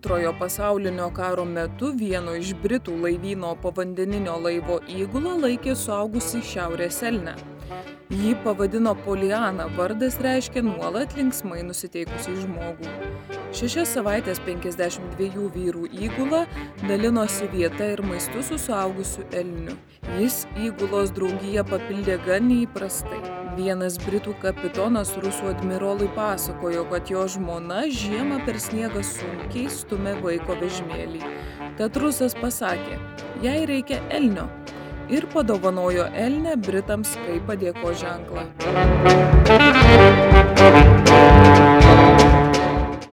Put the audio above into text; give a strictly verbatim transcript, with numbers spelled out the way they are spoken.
Antrojo pasaulinio karo metu vieno iš Britų laivyno povandeninio laivo įgula laikė suaugusį šiaurės elnią. Jį pavadino Poliana, vardas reiškia nuolat linksmai nusiteikusį žmogų. Šešias savaitės penkiasdešimt dviejų vyrų įgula dalinosi vieta ir maistu su suaugusiu elniu. Jis įgulos draugiją papildė gan neįprastai. Vienas britų kapitonas rusų admirolui pasakojo, kad jo žmona žiemą per sniegą sunkiai stumia vaiko vežimėlį. Tad rusas pasakė, jai reikia elnio, ir padovanojo elnią britams kaip padėkos ženklą.